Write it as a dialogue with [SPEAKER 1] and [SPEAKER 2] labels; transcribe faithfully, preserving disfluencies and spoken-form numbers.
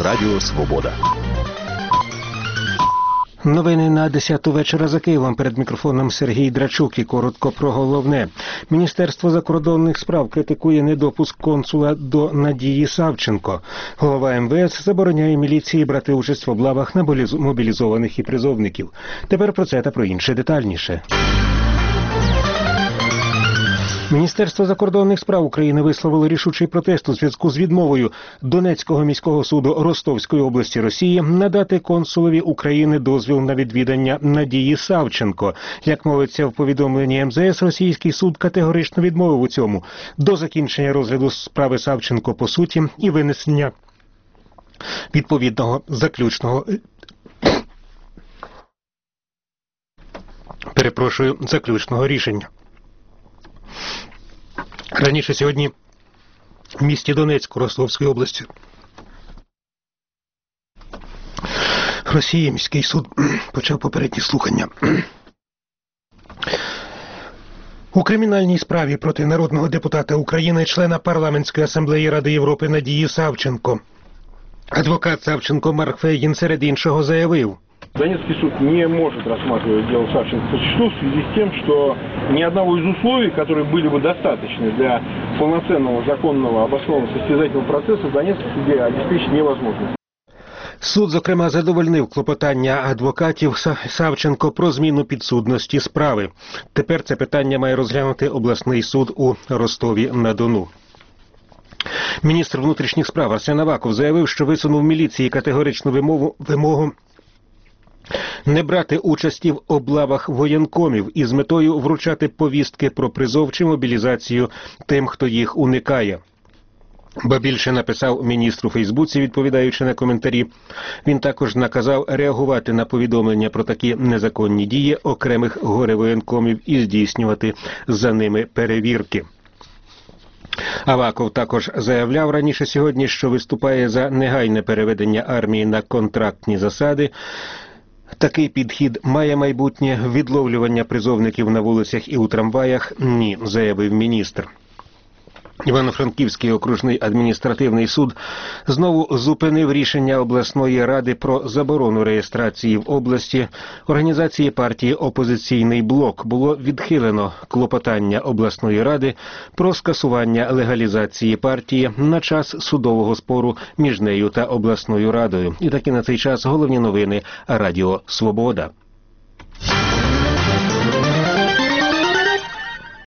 [SPEAKER 1] Радіо Свобода.
[SPEAKER 2] Новини на десяту вечора за Києвом. Перед мікрофоном Сергій Драчук і коротко про головне. Міністерство закордонних справ критикує недопуск консула до Надії Савченко. Голова ем ве ес забороняє міліції брати участь в облавах на мобілізованих і призовників. Тепер про це та про інше детальніше. Міністерство закордонних справ України висловило рішучий протест у зв'язку з відмовою Донецького міського суду Ростовської області Росії надати консулові України дозвіл на відвідання Надії Савченко. Як мовиться в повідомленні ем зе ес, російський суд категорично відмовив у цьому до закінчення розгляду справи Савченко по суті і винесення відповідного заключного перепрошую, заключного рішення. Раніше сьогодні в місті Донецьку Ростовської області Росії міський суд почав попередні слухання у кримінальній справі проти народного депутата України, члена парламентської асамблеї Ради Європи Надії Савченко. Адвокат Савченко Марк Фейгін серед іншого заявив:
[SPEAKER 3] Донецкий суд не может рассматривать дело Савченко по существу в связи с тем, что ни одного из условий, которые были бы достаточны для полноценного, законного, обоснованного состязательного процесса в Донецком суде обеспечить невозможно.
[SPEAKER 2] Суд, зокрема, задовольнив клопотання адвокатів Савченко про зміну підсудності справи. Тепер це питання має розглянути обласний суд у Ростові-на-Дону. Міністр внутрішніх справ Арсен Аваков заявив, що висунув міліції категоричну вимогу, вимогу не брати участі в облавах воєнкомів із метою вручати повістки про призов чи мобілізацію тим, хто їх уникає. Ба більше написав міністр у Фейсбуці, відповідаючи на коментарі. Він також наказав реагувати на повідомлення про такі незаконні дії окремих горе-воєнкомів і здійснювати за ними перевірки. Аваков також заявляв раніше сьогодні, що виступає за негайне переведення армії на контрактні засади. Такий підхід має майбутнє. Відловлювання призовників на вулицях і у трамваях – ні, заявив міністр. Івано-Франківський окружний адміністративний суд знову зупинив рішення обласної ради про заборону реєстрації в області організації партії «Опозиційний блок». Було відхилено клопотання обласної ради про скасування легалізації партії на час судового спору між нею та обласною радою. І таки на цей час головні новини Радіо Свобода.